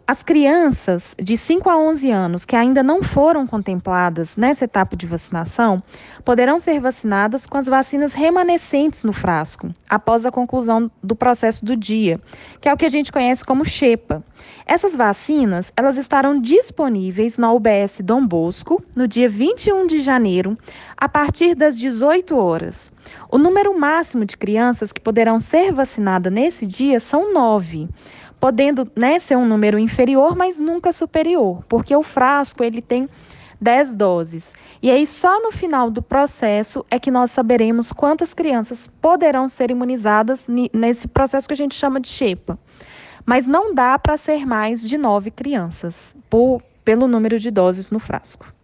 As crianças de 5 a 11 anos que ainda não foram contempladas nessa etapa de vacinação poderão ser vacinadas com as vacinas remanescentes no frasco, após a conclusão do processo do dia, que é o que a gente conhece como xepa. Essas vacinas, elas estarão disponíveis na UBS Dom Bosco no dia 21 de janeiro, a partir das 18 horas. O número máximo de crianças que poderão ser vacinadas nesse dia são 9, podendo, ser um número inferior, mas nunca superior, porque o frasco ele tem 10 doses. E aí só no final do processo é que nós saberemos quantas crianças poderão ser imunizadas nesse processo que a gente chama de xepa. Mas não dá para ser mais de 9 crianças pelo número de doses no frasco.